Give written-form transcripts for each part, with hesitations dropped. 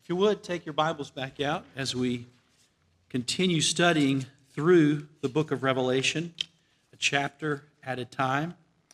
If you would, take your Bibles back out as we continue studying through the book of Revelation, a chapter at a time.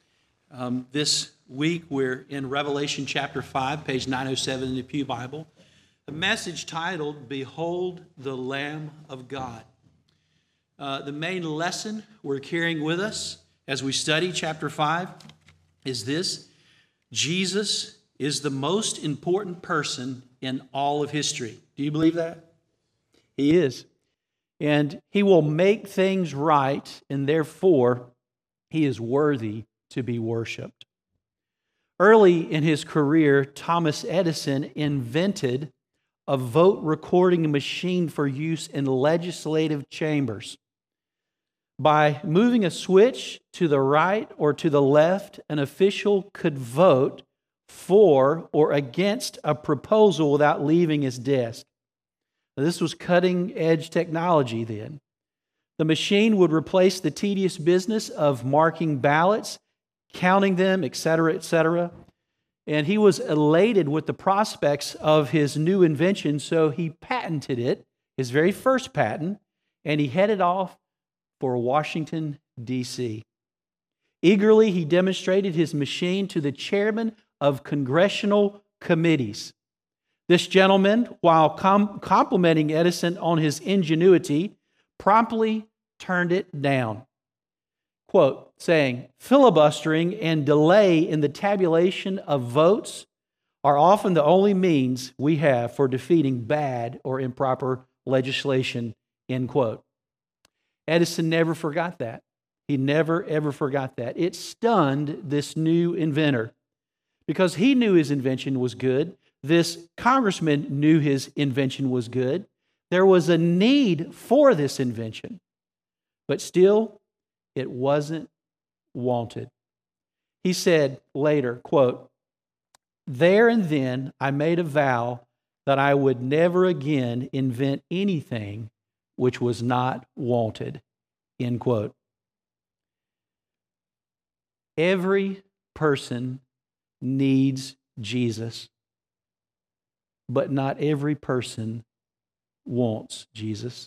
This week we're in Revelation chapter 5, page 907 in the Pew Bible, a message titled, Behold the Lamb of God. The main lesson we're carrying with us as we study chapter 5 is this: Jesus is the most important person in all of history. Do you believe that? He is. And he will make things right, and therefore he is worthy to be worshiped. Early in his career, Thomas Edison invented a vote recording machine for use in legislative chambers. By moving a switch to the right or to the left, an official could vote for or against a proposal without leaving his desk. Now, this was cutting-edge technology then. The machine would replace the tedious business of marking ballots, counting them, etc., etc. And he was elated with the prospects of his new invention, so he patented it, his very first patent, and he headed off for Washington, D.C. Eagerly, he demonstrated his machine to the chairman of congressional committees. This gentleman, while complimenting Edison on his ingenuity, promptly turned it down. Quote, saying, filibustering and delay in the tabulation of votes are often the only means we have for defeating bad or improper legislation, end quote. Edison never forgot that. He never, ever forgot that. It stunned this new inventor because he knew his invention was good. This congressman knew his invention was good. There was a need for this invention, but still, it wasn't wanted. He said later, quote, there and then I made a vow that I would never again invent anything which was not wanted, end quote. Every person needs Jesus, but not every person wants Jesus.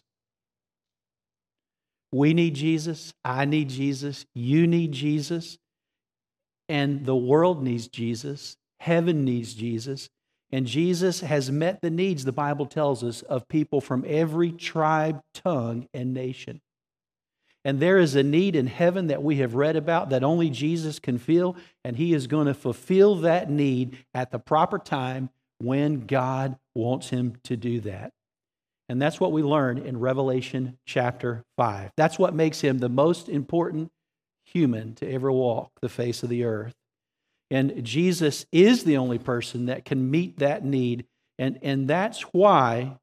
We need Jesus, I need Jesus, you need Jesus, and the world needs Jesus, heaven needs Jesus, and Jesus has met the needs, the Bible tells us, of people from every tribe, tongue, and nation. And there is a need in heaven that we have read about that only Jesus can fill, and He is going to fulfill that need at the proper time when God wants Him to do that. And that's what we learn in Revelation chapter 5. That's what makes Him the most important human to ever walk the face of the earth. And Jesus is the only person that can meet that need, and that's why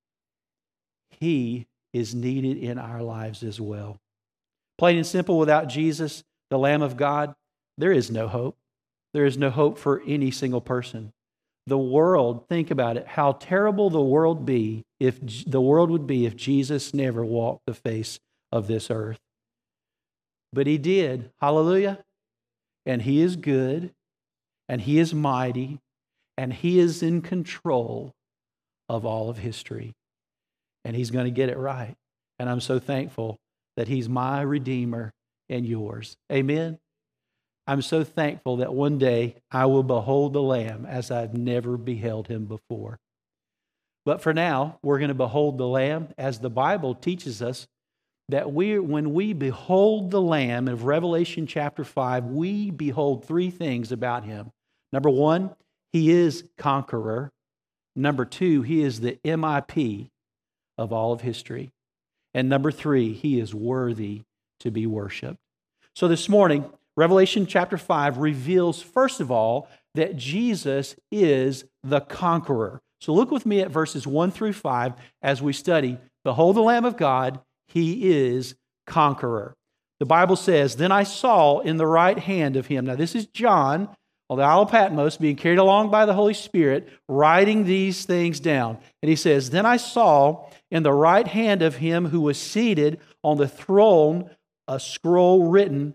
He is needed in our lives as well. Plain and simple, without Jesus, the Lamb of God, there is no hope. There is no hope for any single person. The world, think about it, how terrible the world would be if Jesus never walked the face of this earth. But He did. Hallelujah. And He is good, and He is mighty, and He is in control of all of history. And He's going to get it right. And I'm so thankful that He's my Redeemer and yours. Amen. I'm so thankful that one day I will behold the Lamb as I've never beheld Him before. But for now, we're going to behold the Lamb as the Bible teaches us that when we behold the Lamb of Revelation chapter 5, we behold three things about Him. Number one, He is conqueror. Number two, He is the MIP of all of history. And number three, He is worthy to be worshiped. So this morning, Revelation chapter 5 reveals, first of all, that Jesus is the conqueror. So look with me at verses 1 through 5 as we study, behold the Lamb of God, He is conqueror. The Bible says, then I saw in the right hand of Him. Now this is John on the Isle of Patmos being carried along by the Holy Spirit, writing these things down. And he says, then I saw in the right hand of Him who was seated on the throne a scroll written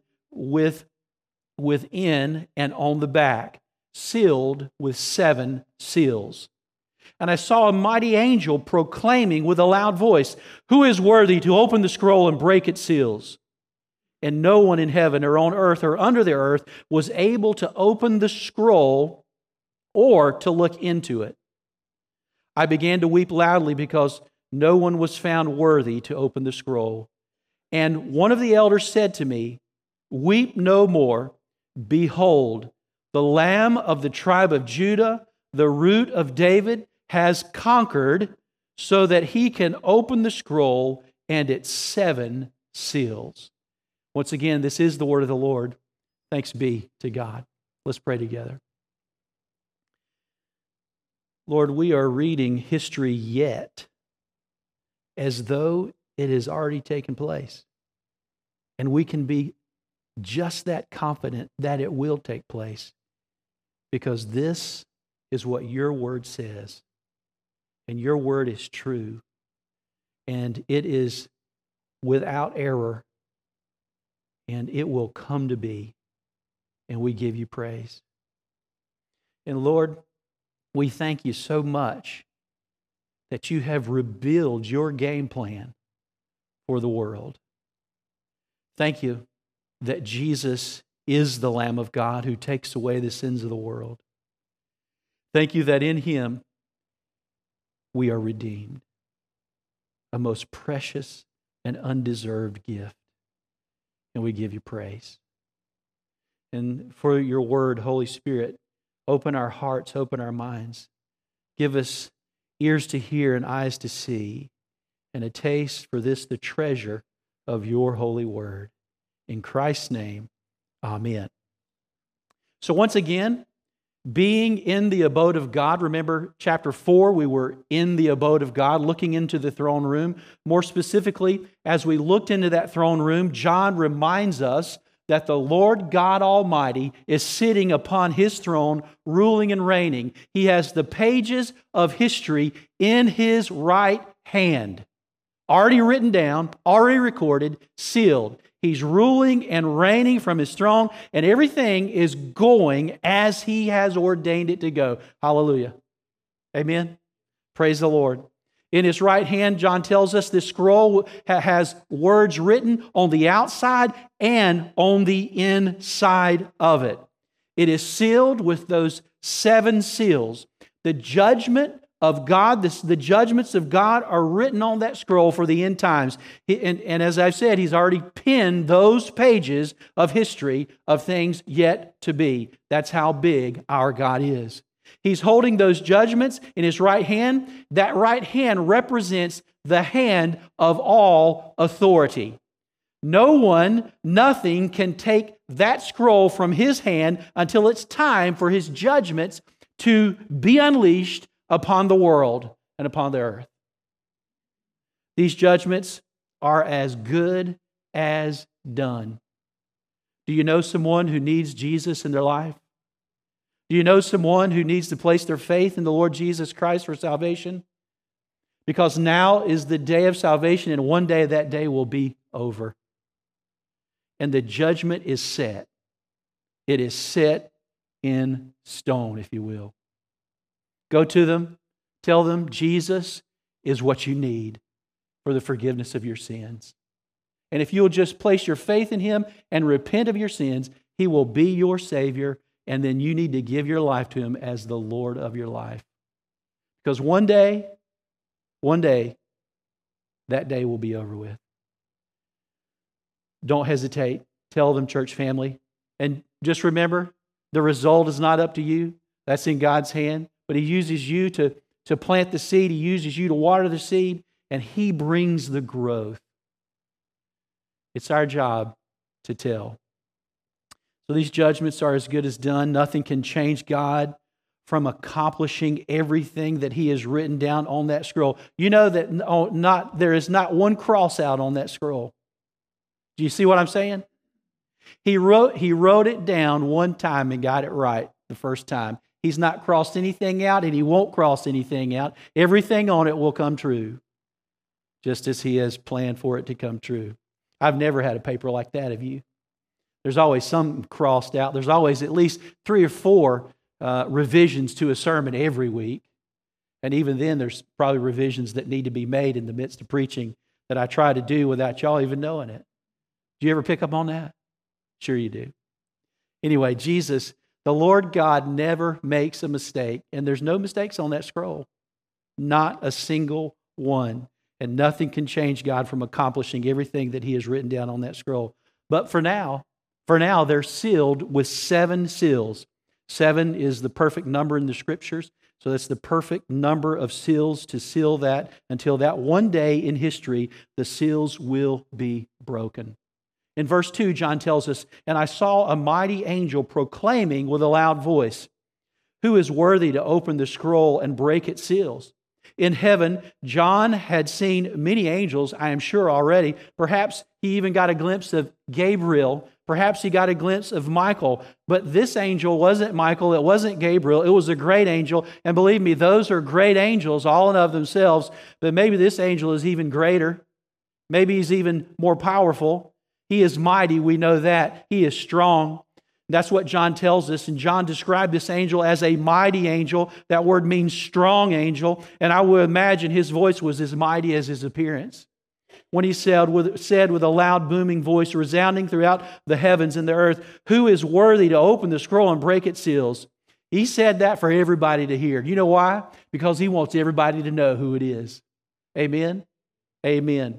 within and on the back, sealed with 7 seals. And I saw a mighty angel proclaiming with a loud voice, "Who is worthy to open the scroll and break its seals?" And no one in heaven or on earth or under the earth was able to open the scroll or to look into it. I began to weep loudly because no one was found worthy to open the scroll. And one of the elders said to me, "Weep no more. Behold, the Lamb of the tribe of Judah, the Root of David, has conquered so that he can open the scroll and its 7 seals." Once again, this is the word of the Lord. Thanks be to God. Let's pray together. Lord, we are reading history yet as though it has already taken place. And we can be just that confident that it will take place because this is what your word says. And your word is true. And it is without error. And it will come to be. And we give you praise. And Lord, we thank you so much that you have revealed your game plan for the world. Thank you that Jesus is the Lamb of God who takes away the sins of the world. Thank you that in him we are redeemed, a most precious and undeserved gift. And we give you praise. And for your word, Holy Spirit, open our hearts, open our minds. Give us ears to hear and eyes to see, and a taste for this, the treasure of your holy word. In Christ's name, amen. So once again, being in the abode of God, remember chapter 4, we were in the abode of God, looking into the throne room. More specifically, as we looked into that throne room, John reminds us that the Lord God Almighty is sitting upon his throne, ruling and reigning. He has the pages of history in his right hand, already written down, already recorded, sealed. He's ruling and reigning from his throne, and everything is going as he has ordained it to go. Hallelujah. Amen. Praise the Lord. In his right hand, John tells us this scroll has words written on the outside and on the inside of it. It is sealed with those 7 seals. The judgment of God, the judgments of God are written on that scroll for the end times. And as I've said, he's already penned those pages of history of things yet to be. That's how big our God is. He's holding those judgments in his right hand. That right hand represents the hand of all authority. No one, nothing can take that scroll from his hand until it's time for his judgments to be unleashed upon the world and upon the earth. These judgments are as good as done. Do you know someone who needs Jesus in their life? Do you know someone who needs to place their faith in the Lord Jesus Christ for salvation? Because now is the day of salvation, and one day that day will be over. And the judgment is set. It is set in stone, if you will. Go to them, tell them Jesus is what you need for the forgiveness of your sins. And if you'll just place your faith in him and repent of your sins, he will be your Savior, and then you need to give your life to him as the Lord of your life. Because one day, that day will be over with. Don't hesitate. Tell them, church family. And just remember, the result is not up to you. That's in God's hand. But he uses you to plant the seed. He uses you to water the seed. And he brings the growth. It's our job to tell. So these judgments are as good as done. Nothing can change God from accomplishing everything that he has written down on that scroll. You know that there is not one cross out on that scroll. Do you see what I'm saying? He wrote it down one time and got it right the first time. He's not crossed anything out, and he won't cross anything out. Everything on it will come true, just as he has planned for it to come true. I've never had a paper like that, have you? There's always some crossed out. There's always at least 3 or 4 revisions to a sermon every week. And even then, there's probably revisions that need to be made in the midst of preaching that I try to do without y'all even knowing it. Do you ever pick up on that? Sure you do. Anyway, Jesus, the Lord God, never makes a mistake, and there's no mistakes on that scroll. Not a single one. And nothing can change God from accomplishing everything that He has written down on that scroll. But for now, they're sealed with 7 seals. 7 is the perfect number in the Scriptures. So that's the perfect number of seals to seal that until that one day in history, the seals will be broken. In verse 2, John tells us, "And I saw a mighty angel proclaiming with a loud voice, 'Who is worthy to open the scroll and break its seals?'" In heaven, John had seen many angels, I am sure already. Perhaps he even got a glimpse of Gabriel. Perhaps he got a glimpse of Michael. But this angel wasn't Michael. It wasn't Gabriel. It was a great angel. And believe me, those are great angels all in of themselves. But maybe this angel is even greater. Maybe he's even more powerful. He is mighty. We know that. He is strong. That's what John tells us. And John described this angel as a mighty angel. That word means strong angel. And I would imagine his voice was as mighty as his appearance. When he said with a loud booming voice resounding throughout the heavens and the earth, "Who is worthy to open the scroll and break its seals?" He said that for everybody to hear. You know why? Because he wants everybody to know who it is. Amen? Amen.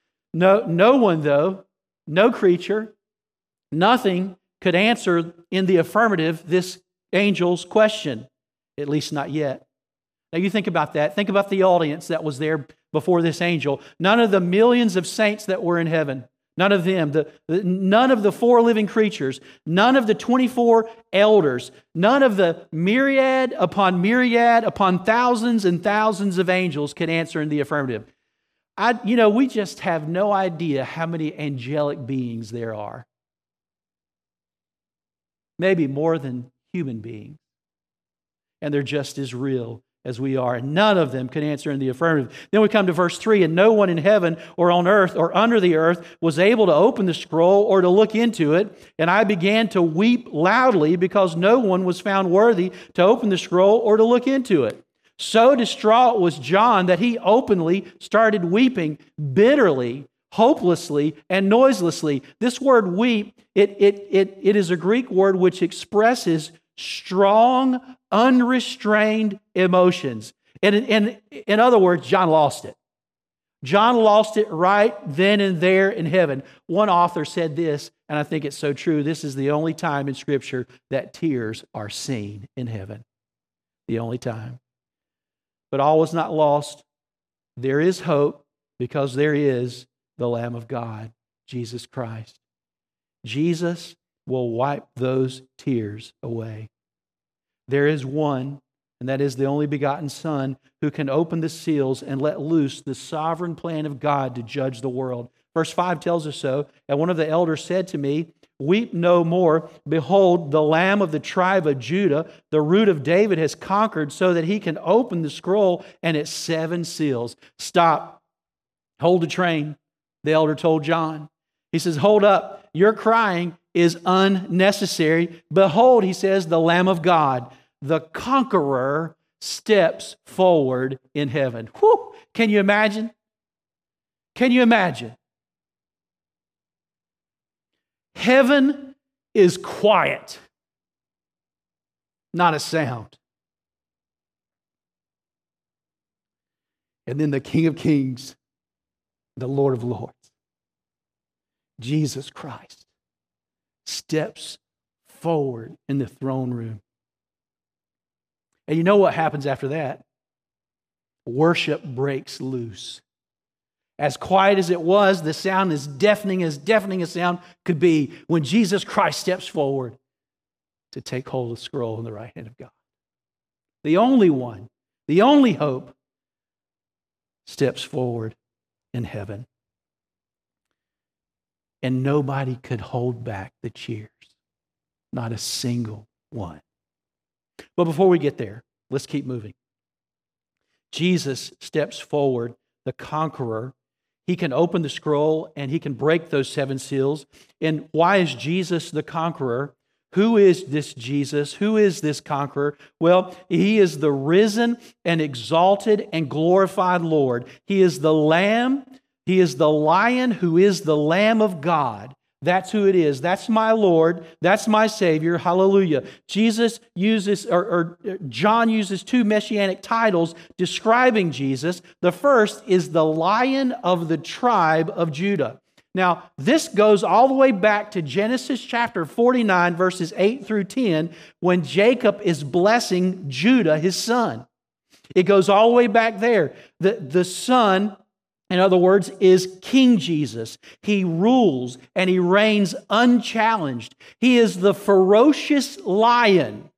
No one, though, no creature, nothing could answer in the affirmative this angel's question, at least not yet. Now you think about that. Think about the audience that was there before this angel. None of the millions of saints that were in heaven, none of them, none of the 4 living creatures, none of the 24 elders, none of the myriad upon thousands and thousands of angels could answer in the affirmative. We just have no idea how many angelic beings there are. Maybe more than human beings. And they're just as real as we are. And none of them can answer in the affirmative. Then we come to verse 3, "And no one in heaven or on earth or under the earth was able to open the scroll or to look into it. And I began to weep loudly because no one was found worthy to open the scroll or to look into it. So distraught was John that he openly started weeping bitterly, hopelessly, and noiselessly." This word weep, it is a Greek word which expresses strong, unrestrained emotions. And in other words, John lost it. John lost it right then and there in heaven. One author said this, and I think it's so true. This is the only time in Scripture that tears are seen in heaven. The only time. But all was not lost. There is hope because there is the Lamb of God, Jesus Christ. Jesus will wipe those tears away. There is one, and that is the only begotten Son, who can open the seals and let loose the sovereign plan of God to judge the world. Verse 5 tells us so. And one of the elders said to me, "Weep no more. Behold, the Lamb of the tribe of Judah, the root of David, has conquered so that he can open the scroll and its 7 seals." Stop. Hold the train, the elder told John. He says, "Hold up. Your crying is unnecessary. Behold," he says, "the Lamb of God, the conqueror, steps forward in heaven." Whew! Can you imagine? Can you imagine? Heaven is quiet. Not a sound. And then the King of Kings, the Lord of Lords, Jesus Christ, steps forward in the throne room. And you know what happens after that? Worship breaks loose. As quiet as it was, the sound is deafening as a sound could be when Jesus Christ steps forward to take hold of the scroll in the right hand of God. The only one, the only hope, steps forward in heaven. And nobody could hold back the cheers. Not a single one. But before we get there, let's keep moving. Jesus steps forward, the conqueror. He can open the scroll and he can break those 7 seals. And why is Jesus the conqueror? Who is this Jesus? Who is this conqueror? Well, He is the risen and exalted and glorified Lord. He is the Lamb. He is the Lion who is the Lamb of God. That's who it is. That's my Lord. That's my Savior. Hallelujah. Jesus uses, or John uses two messianic titles describing Jesus. The first is the Lion of the tribe of Judah. Now, this goes all the way back to Genesis chapter 49, verses 8 through 10, when Jacob is blessing Judah, his son. It goes all the way back there. The son, in other words, is King Jesus. He rules and He reigns unchallenged. He is the ferocious lion.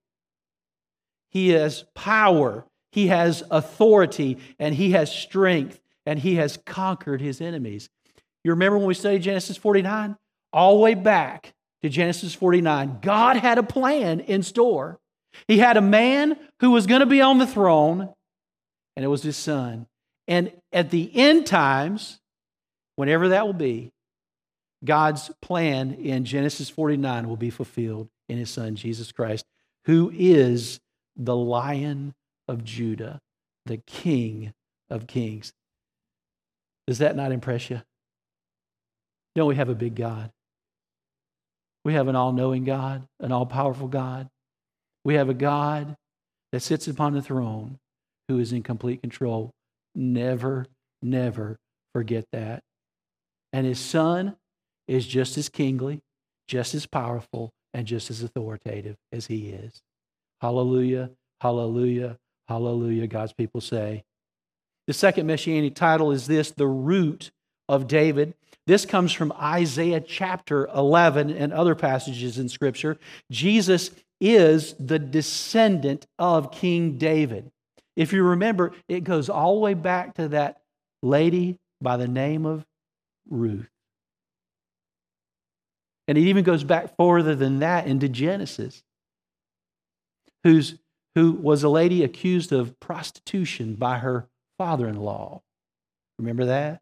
He has power, He has authority, and He has strength, and He has conquered His enemies. You remember when we studied Genesis 49? All the way back to Genesis 49, God had a plan in store. He had a man who was going to be on the throne, and it was His son. And at the end times, whenever that will be, God's plan in Genesis 49 will be fulfilled in His Son, Jesus Christ, who is the Lion of Judah, the King of Kings. Does that not impress you? Don't we have a big God? We have an all-knowing God, an all-powerful God. We have a God that sits upon the throne who is in complete control. Never, never forget that. And His Son is just as kingly, just as powerful, and just as authoritative as He is. Hallelujah, hallelujah, hallelujah, God's people say. The second messianic title is this, the root of David. This comes from Isaiah chapter 11 and other passages in Scripture. Jesus is the descendant of King David. If you remember, it goes all the way back to that lady by the name of Ruth. And it even goes back further than that into Genesis, who was a lady accused of prostitution by her father-in-law. Remember that?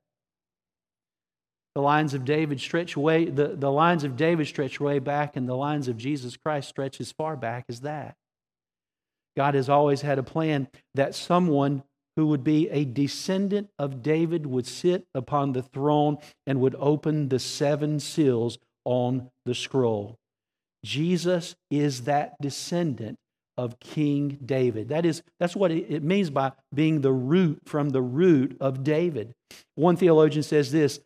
The lines of David stretch way, the lines of David stretch way back, and the lines of Jesus Christ stretch as far back as that. God has always had a plan that someone who would be a descendant of David would sit upon the throne and would open the 7 seals on the scroll. Jesus is that descendant of King David. That's what it means by being the root, from the root of David. One theologian says this,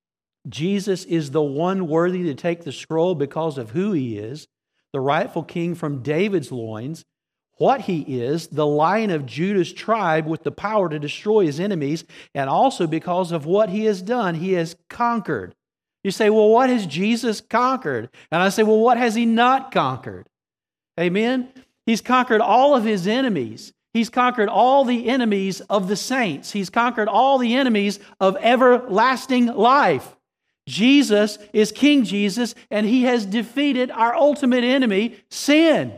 Jesus is the one worthy to take the scroll because of who He is, the rightful king from David's loins, what He is, the Lion of Judah's tribe with the power to destroy His enemies, and also because of what He has done. He has conquered. You say, well, what has Jesus conquered? And I say, well, what has He not conquered? Amen? He's conquered all of His enemies. He's conquered all the enemies of the saints. He's conquered all the enemies of everlasting life. Jesus is King Jesus, and He has defeated our ultimate enemy, sin.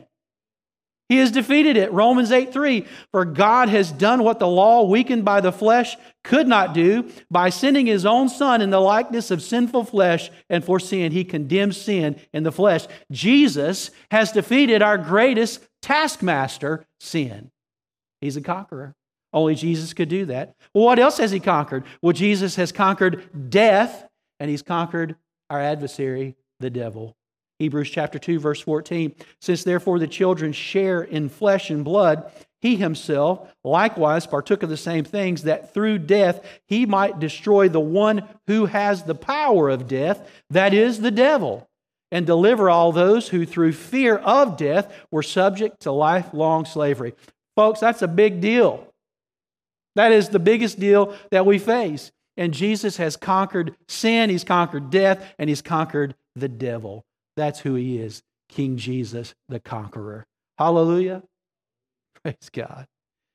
He has defeated it. Romans 8:3, for God has done what the law, weakened by the flesh, could not do. By sending His own Son in the likeness of sinful flesh, and for sin, He condemns sin in the flesh. Jesus has defeated our greatest taskmaster, sin. He's a conqueror. Only Jesus could do that. Well, what else has He conquered? Well, Jesus has conquered death, and He's conquered our adversary, the devil. Hebrews chapter 2, verse 14, since therefore the children share in flesh and blood, He Himself likewise partook of the same things, that through death He might destroy the one who has the power of death, that is, the devil, and deliver all those who through fear of death were subject to lifelong slavery. Folks, that's a big deal. That is the biggest deal that we face. And Jesus has conquered sin, He's conquered death, and He's conquered the devil. That's who He is, King Jesus, the conqueror. Hallelujah. Praise God.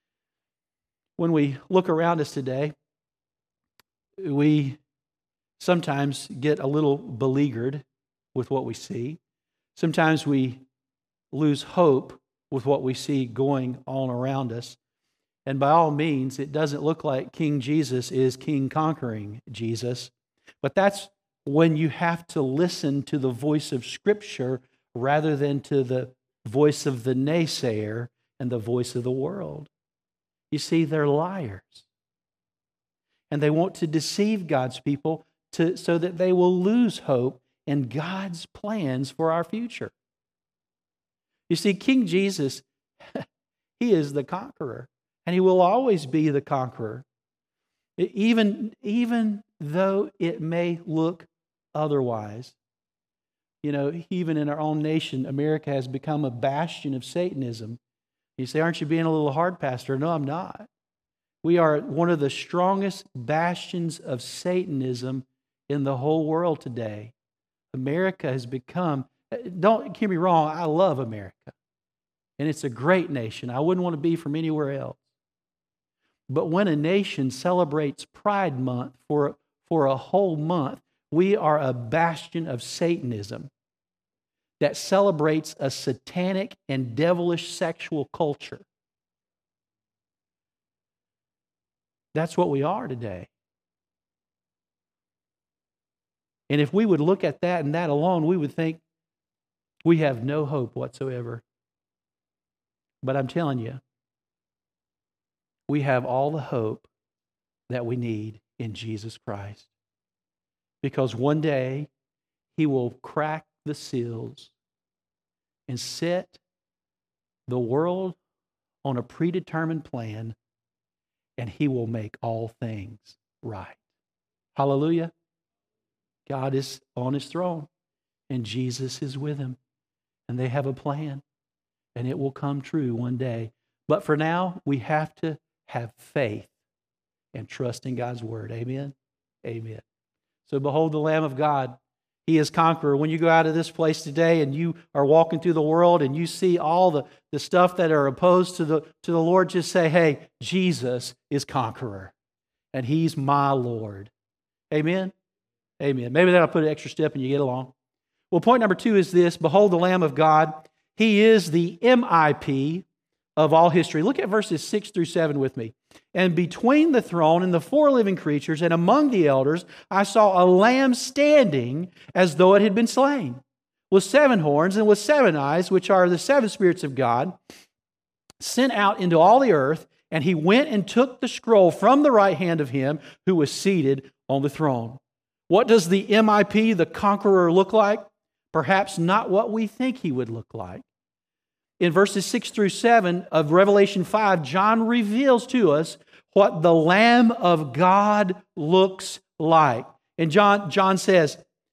When we look around us today, we sometimes get a little beleaguered with what we see. Sometimes we lose hope with what we see going on around us. And by all means, it doesn't look like King Jesus is King conquering Jesus. But that's when you have to listen to the voice of Scripture rather than to the voice of the naysayer and the voice of the world. You see, they're liars. And they want to deceive God's people so that they will lose hope in God's plans for our future. You see, King Jesus, He is the conqueror, and He will always be the conqueror. Even though it may look otherwise. You know, even in our own nation, America has become a bastion of Satanism. You say, aren't you being a little hard, Pastor? No, I'm not. We are one of the strongest bastions of Satanism in the whole world today. America has become, don't get me wrong, I love America. And it's a great nation. I wouldn't want to be from anywhere else. But when a nation celebrates Pride Month for a whole month, we are a bastion of Satanism that celebrates a satanic and devilish sexual culture. That's what we are today. And if we would look at that and that alone, we would think we have no hope whatsoever. But I'm telling you, we have all the hope that we need in Jesus Christ. Because one day, He will crack the seals and set the world on a predetermined plan, and He will make all things right. Hallelujah. God is on His throne, and Jesus is with Him, and they have a plan, and it will come true one day. But for now, we have to have faith and trust in God's word. Amen? Amen. So behold the Lamb of God. He is conqueror. When you go out of this place today and you are walking through the world and you see all the stuff that are opposed to the Lord, just say, hey, Jesus is conqueror, and He's my Lord. Amen? Amen. Maybe that'll put an extra step and you get along. Well, point number 2 is this. Behold the Lamb of God. He is the MIP of all history. Look at verses 6 through 7 with me. And between the throne and the 4 living creatures and among the elders, I saw a lamb standing as though it had been slain, with 7 horns and with 7 eyes, which are the 7 spirits of God, sent out into all the earth. And He went and took the scroll from the right hand of Him who was seated on the throne. What does the MIP, the conqueror, look like? Perhaps not what we think He would look like. In verses 6 through 7 of Revelation 5, John reveals to us what the Lamb of God looks like. And John says,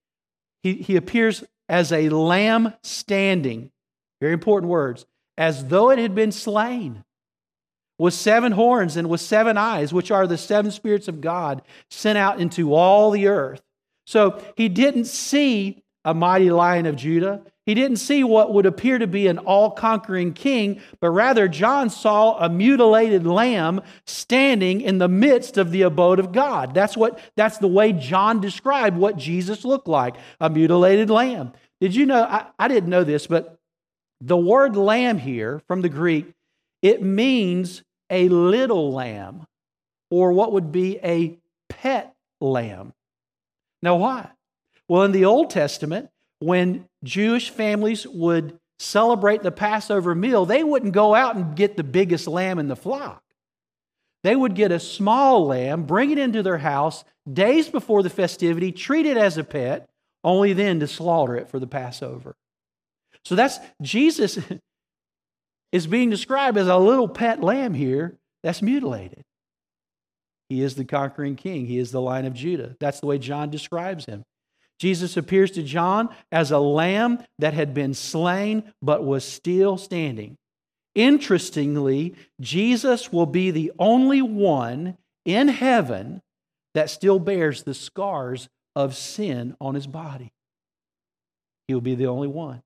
he appears as a lamb standing, very important words, as though it had been slain, with 7 horns and with 7 eyes, which are the 7 spirits of God sent out into all the earth. So He didn't see a mighty Lion of Judah. He didn't see what would appear to be an all-conquering king, but rather John saw a mutilated lamb standing in the midst of the abode of God. That's the way John described what Jesus looked like, a mutilated lamb. Did you know, I didn't know this, but the word lamb here from the Greek, it means a little lamb, or what would be a pet lamb. Now why? Well, in the Old Testament, when Jewish families would celebrate the Passover meal, they wouldn't go out and get the biggest lamb in the flock. They would get a small lamb, bring it into their house days before the festivity, treat it as a pet, only then to slaughter it for the Passover. So that's Jesus is being described as a little pet lamb here that's mutilated. He is the conquering king. He is the Lion of Judah. That's the way John describes Him. Jesus appears to John as a lamb that had been slain but was still standing. Interestingly, Jesus will be the only one in heaven that still bears the scars of sin on His body. He will be the only one.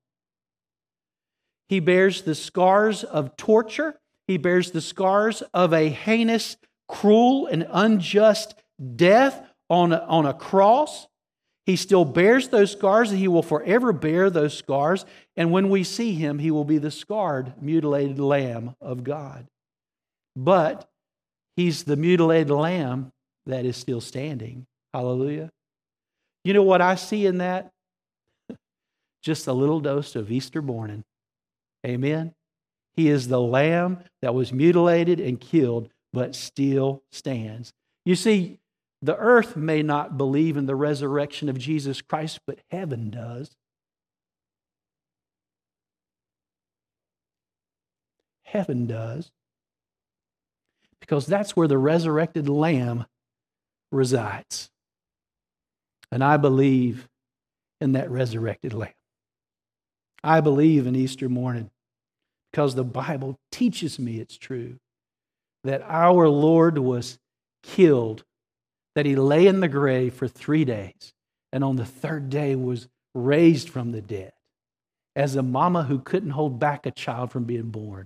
He bears the scars of torture. He bears the scars of a heinous, cruel, and unjust death on a cross. He still bears those scars, and He will forever bear those scars. And when we see Him, He will be the scarred, mutilated Lamb of God. But He's the mutilated Lamb that is still standing. Hallelujah. You know what I see in that? just a little dose of Easter morning. Amen? He is the Lamb that was mutilated and killed, but still stands. You see, the earth may not believe in the resurrection of Jesus Christ, but heaven does. Heaven does. Because that's where the resurrected Lamb resides. And I believe in that resurrected Lamb. I believe in Easter morning because the Bible teaches me it's true that our Lord was killed, that He lay in the grave for 3 days, and on the third day was raised from the dead as a mama who couldn't hold back a child from being born.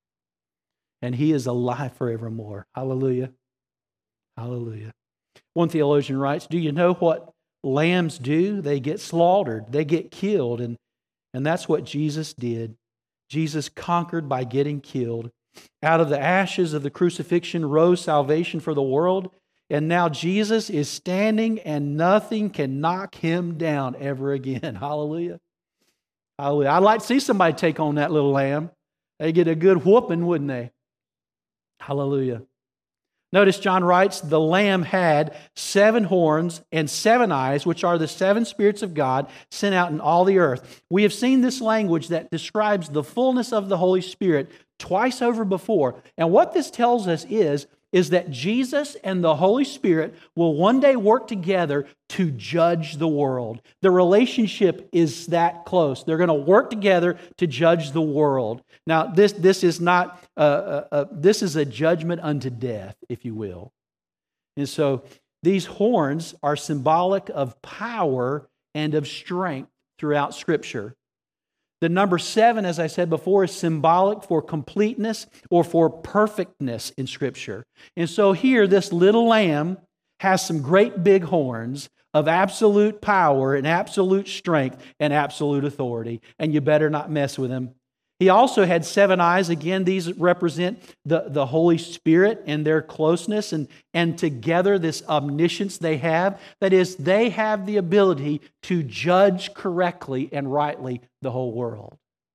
And He is alive forevermore. Hallelujah. Hallelujah. One theologian writes, do you know what lambs do? They get slaughtered. They get killed. And that's what Jesus did. Jesus conquered by getting killed. Out of the ashes of the crucifixion rose salvation for the world. And now Jesus is standing and nothing can knock Him down ever again. Hallelujah. Hallelujah. I'd like to see somebody take on that little lamb. They'd get a good whooping, wouldn't they? Hallelujah. Notice John writes, the Lamb had 7 horns and 7 eyes, which are the 7 spirits of God sent out in all the earth. We have seen this language that describes the fullness of the Holy Spirit twice over before. And what this tells us is that Jesus and the Holy Spirit will one day work together to judge the world. The relationship is that close. They're going to work together to judge the world. Now, this is not this is a judgment unto death, if you will. And so these horns are symbolic of power and of strength throughout Scripture. The number 7, as I said before, is symbolic for completeness or for perfectness in Scripture. And so here, this little lamb has some great big horns of absolute power and absolute strength and absolute authority. And you better not mess with him. He also had 7 eyes. Again, these represent the Holy Spirit and their closeness and together this omniscience they have. That is, they have the ability to judge correctly and rightly the whole world.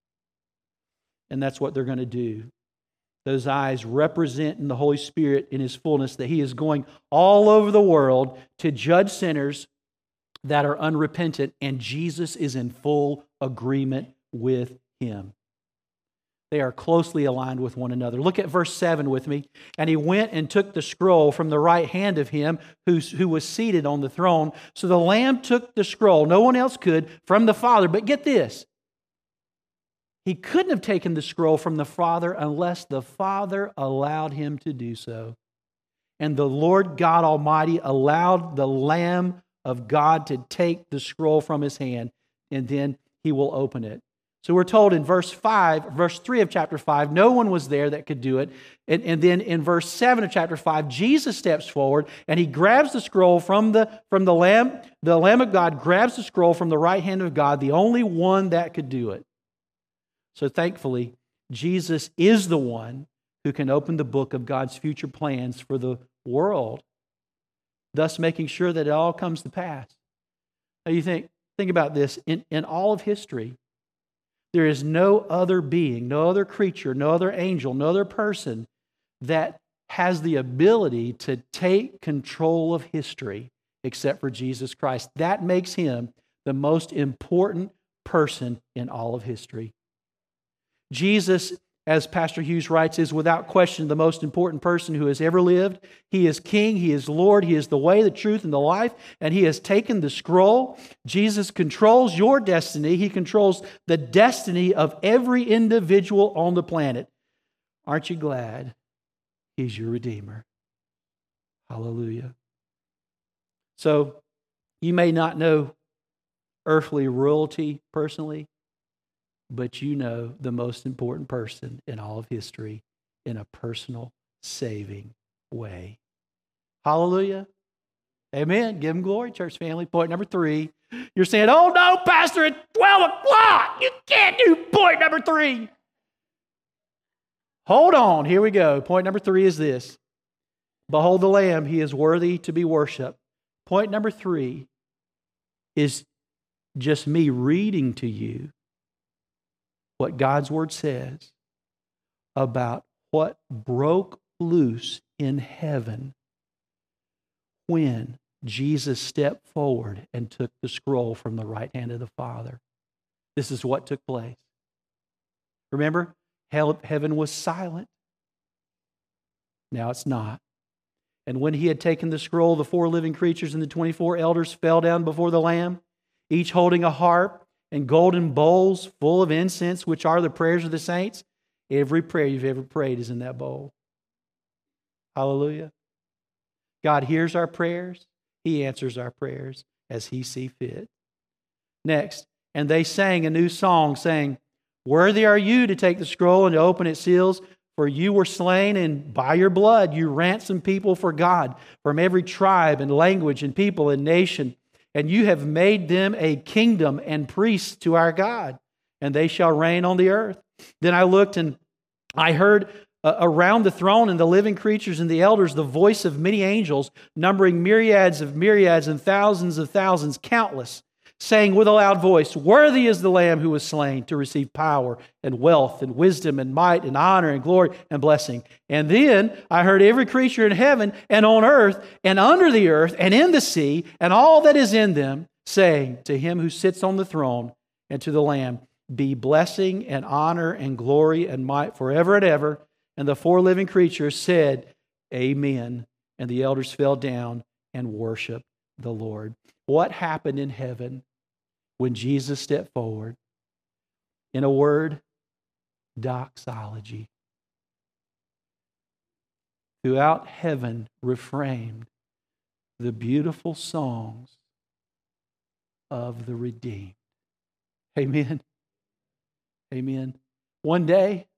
And that's what they're going to do. Those eyes represent in the Holy Spirit in His fullness that He is going all over the world to judge sinners that are unrepentant, and Jesus is in full agreement with Him. They are closely aligned with one another. Look at verse 7 with me. And He went and took the scroll from the right hand of Him who was seated on the throne. So the Lamb took the scroll, no one else could, from the Father. But get this, He couldn't have taken the scroll from the Father unless the Father allowed Him to do so. And the Lord God Almighty allowed the Lamb of God to take the scroll from His hand, and then He will open it. So we're told in verse 3 of chapter 5, no one was there that could do it. And then in verse 7 of chapter 5, Jesus steps forward and He grabs the scroll from the Lamb. The Lamb of God grabs the scroll from the right hand of God, the only one that could do it. So thankfully, Jesus is the one who can open the book of God's future plans for the world, thus making sure that it all comes to pass. Now you think about this. In all of history, there is no other being, no other creature, no other angel, no other person that has the ability to take control of history except for Jesus Christ. That makes Him the most important person in all of history. Jesus, as Pastor Hughes writes, is without question the most important person who has ever lived. He is King, He is Lord, He is the way, the truth, and the life, and He has taken the scroll. Jesus controls your destiny. He controls the destiny of every individual on the planet. Aren't you glad He's your Redeemer? Hallelujah. So, you may not know earthly royalty personally, but you know the most important person in all of history in a personal, saving way. Hallelujah. Amen. Give Him glory, church family. Point number 3. You're saying, oh no, Pastor, at 12 o'clock, you can't do point number 3. Hold on. Here we go. Point number 3 is this. Behold the Lamb, He is worthy to be worshipped. Point number 3 is just me reading to you what God's Word says about what broke loose in heaven when Jesus stepped forward and took the scroll from the right hand of the Father. This is what took place. Remember, heaven was silent. Now it's not. And when he had taken the scroll, the 4 living creatures and the 24 elders fell down before the Lamb, each holding a harp and golden bowls full of incense, which are the prayers of the saints. Every prayer you've ever prayed is in that bowl. Hallelujah. God hears our prayers. He answers our prayers as He sees fit. Next, and they sang a new song, saying, "Worthy are you to take the scroll and to open its seals, for you were slain, and by your blood you ransomed people for God from every tribe and language and people and nation. And you have made them a kingdom and priests to our God, and they shall reign on the earth." Then I looked, and I heard around the throne and the living creatures and the elders the voice of many angels, numbering myriads of myriads and thousands of thousands, countless, saying with a loud voice, "Worthy is the Lamb who was slain to receive power and wealth and wisdom and might and honor and glory and blessing." And then I heard every creature in heaven and on earth and under the earth and in the sea and all that is in them, saying to Him who sits on the throne and to the Lamb, "Be blessing and honor and glory and might forever and ever." And the 4 living creatures said, "Amen." And the elders fell down and worshiped the Lord. What happened in heaven when Jesus stepped forward? In a word, doxology. Throughout heaven refrained the beautiful songs of the redeemed. Amen. Amen. One day,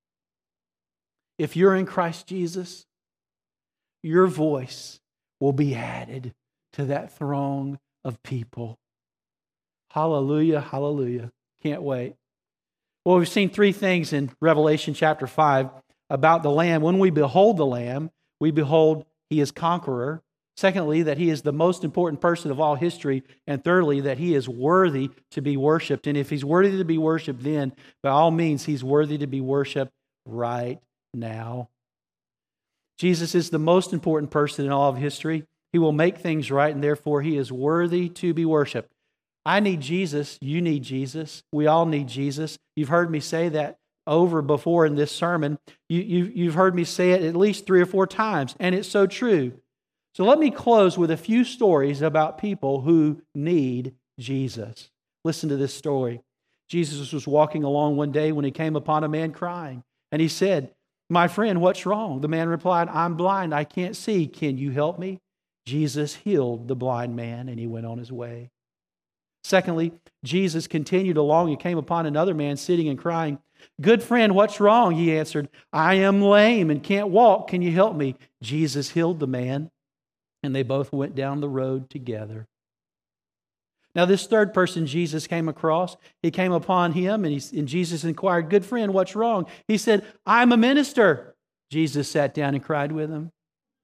if you're in Christ Jesus, your voice will be added to that throng of people. Hallelujah, hallelujah. Can't wait. Well, we've seen 3 things in Revelation chapter 5 about the Lamb. When we behold the Lamb, we behold He is conqueror. Secondly, that He is the most important person of all history. And thirdly, that He is worthy to be worshiped. And if He's worthy to be worshiped, then by all means, He's worthy to be worshiped right now. Jesus is the most important person in all of history. He will make things right, and therefore He is worthy to be worshiped. I need Jesus. You need Jesus. We all need Jesus. You've heard me say that over before in this sermon. You've heard me say it at least 3 or 4 times, and it's so true. So let me close with a few stories about people who need Jesus. Listen to this story. Jesus was walking along one day when He came upon a man crying, and He said, "My friend, what's wrong?" The man replied, "I'm blind. I can't see. Can you help me?" Jesus healed the blind man, and he went on his way. Secondly, Jesus continued along and came upon another man sitting and crying. "Good friend, what's wrong?" He answered, "I am lame and can't walk. Can you help me?" Jesus healed the man, and they both went down the road together. Now, this third person Jesus came across, He came upon him, and Jesus inquired, "Good friend, what's wrong?" He said, "I'm a minister." Jesus sat down and cried with him.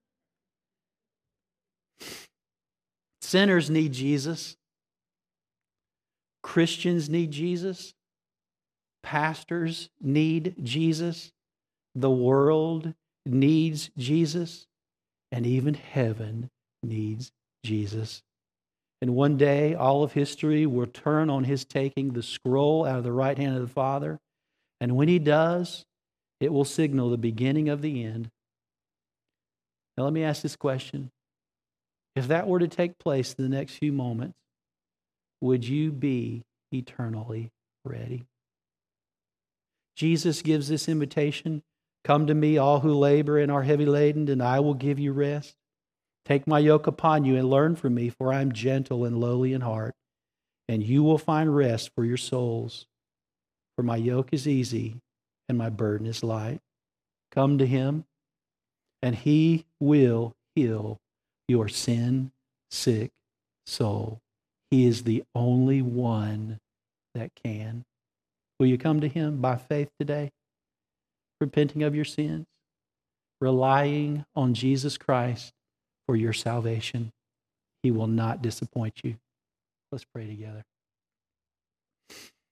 Sinners need Jesus. Christians need Jesus. Pastors need Jesus. The world needs Jesus. And even heaven needs Jesus. And one day, all of history will turn on His taking the scroll out of the right hand of the Father. And when He does, it will signal the beginning of the end. Now, let me ask this question. If that were to take place in the next few moments, would you be eternally ready? Jesus gives this invitation. "Come to me, all who labor and are heavy laden, and I will give you rest. Take my yoke upon you and learn from me, for I am gentle and lowly in heart, and you will find rest for your souls. For my yoke is easy and my burden is light." Come to Him, and He will heal your sin-sick soul. He is the only one that can. Will you come to Him by faith today? Repenting of your sins, relying on Jesus Christ for your salvation. He will not disappoint you. Let's pray together.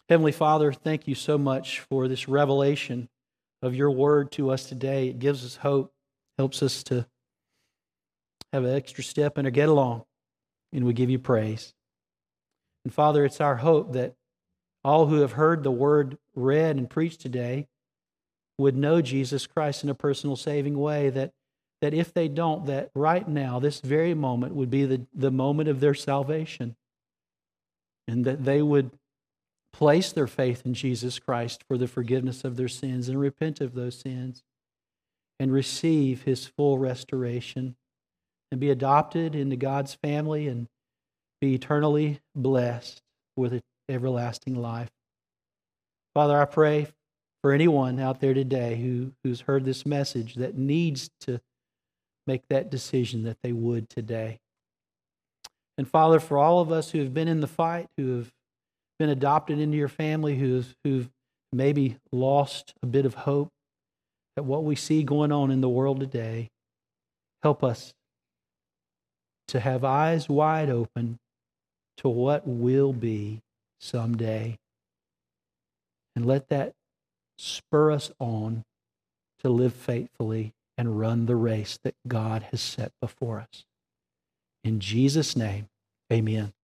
Heavenly Father, thank you so much for this revelation of your word to us today. It gives us hope, helps us to have an extra step and to get along, and we give you praise. And Father, it's our hope that all who have heard the word read and preached today would know Jesus Christ in a personal saving way, that if they don't, that right now, this very moment would be the moment of their salvation, and that they would place their faith in Jesus Christ for the forgiveness of their sins and repent of those sins and receive His full restoration and be adopted into God's family and be eternally blessed with an everlasting life. Father, I pray for anyone out there today who's heard this message that needs to make that decision, that they would today. And Father, for all of us who have been in the fight, who have been adopted into your family, who've maybe lost a bit of hope at what we see going on in the world today, help us to have eyes wide open to what will be someday. And let that spur us on to live faithfully and run the race that God has set before us. In Jesus' name, amen.